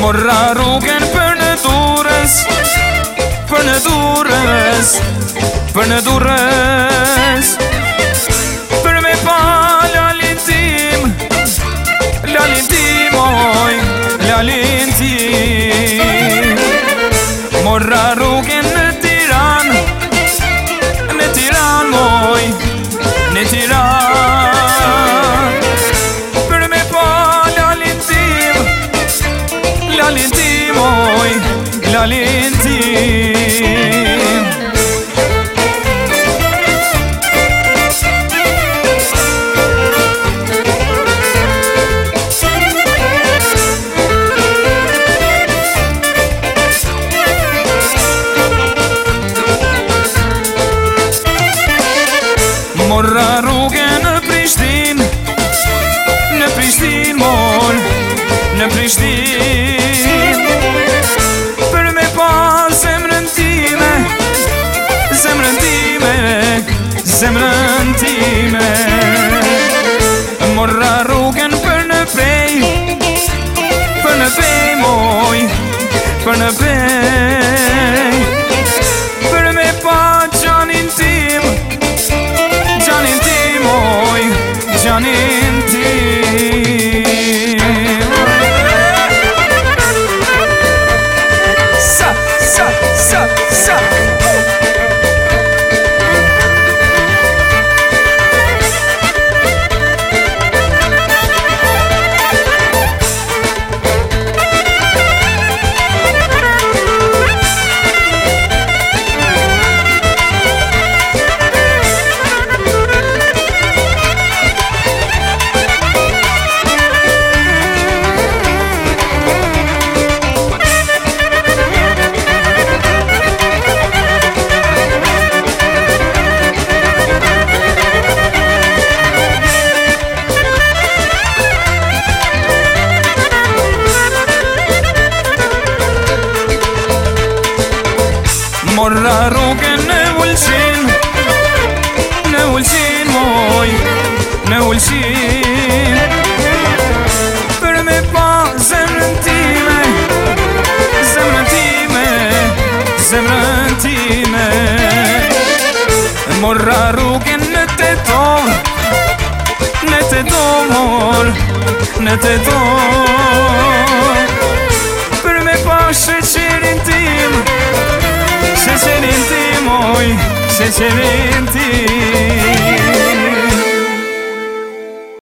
Morra rrugën për në Durrës, për në Durrës, për në Durrës, për me pa lalin tim, oj, lalin tim. Morra rrugën në Tiran, oj, në Tiran, për me pa lalin tim, oj, lalin tim. Morra rrugën në Prishtinë, mor, në Prishtinë, për me pa zemrën time, zemrën time. Morra rrugën për në Pej, moj, për në Pej, për me pa gjanin tim, oj, gjanin tim. Sa Morra rrugën në Ulqin, moj, në Ulqin, për me pa zemrën time, Morra rrugën në Tetov, mor, në Tetov, për me pa sheqerin tim, oj, sheqerin tim.